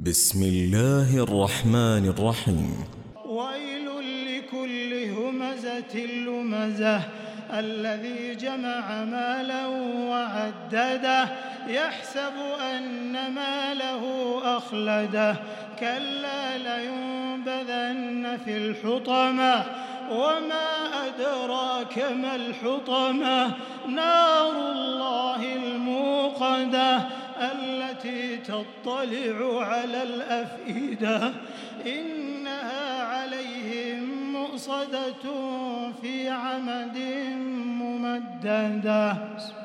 بسم الله الرحمن الرحيم. ويل لكل همزة لمزة الذي جمع مالا وعدده يحسب أن ماله أخلده كلا لينبذن في الحطمة وما أدراك ما الحطمة نار الله الموقدة التي تطلع على الأفئدة إنها عليهم مؤصدة في عمد ممددة.